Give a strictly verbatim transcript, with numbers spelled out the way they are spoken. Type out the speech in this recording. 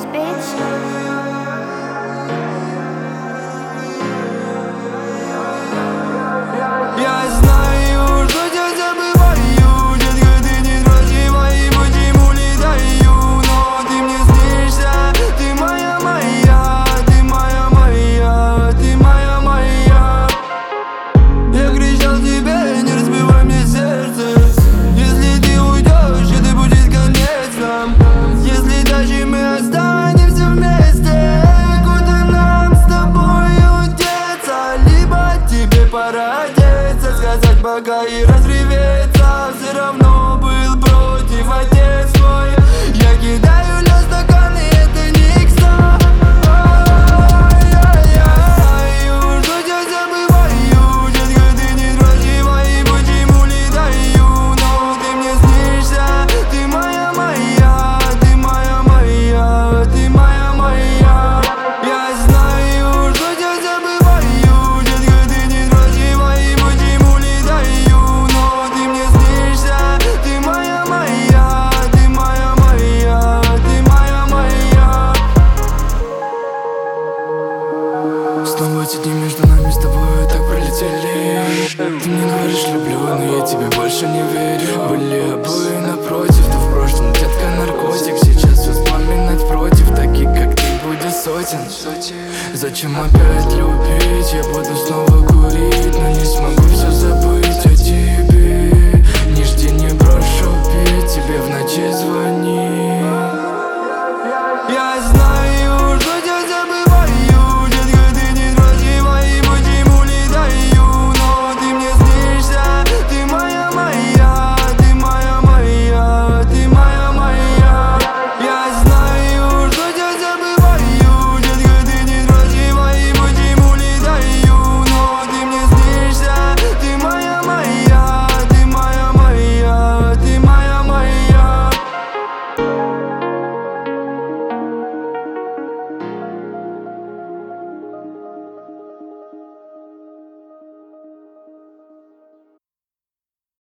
bitch. Я знаю, что тебя забываю, детка, ты некрасива и почему летаю. Но ты мне снишься, ты моя, моя, ты моя, моя, ты моя, моя. Я кричал тебе, не разбивай мне сердце. Если ты уйдешь, это будет конец нам. Если даже мы останемся вместе, куда нам с тобой удеться? Либо тебе пора одеться, сказать пока и разреветься. Все равно был против отец твой. Я кидаю на стаканы, это не икса. Я знаю, что тебя забываю, детка, ты некрасива и почему летаю. Но ты мне снишься, ты моя, моя, ты моя, моя, ты моя, моя. Я знаю, что тебя забываю, детка, ты некрасива и почему летаю. Но ты мне снишься, ты моя, моя, ты моя, моя, ты моя, моя. Снова эти дни между нами с тобой так пролетели. Ты мне говоришь люблю, но я тебе больше не верю. Были обои напротив, ты в прошлом, детка, наркотик. Сейчас все вспоминать против, таких как ты будет сотен. Зачем опять любить? Я буду снова курить, но не смогу все забыть.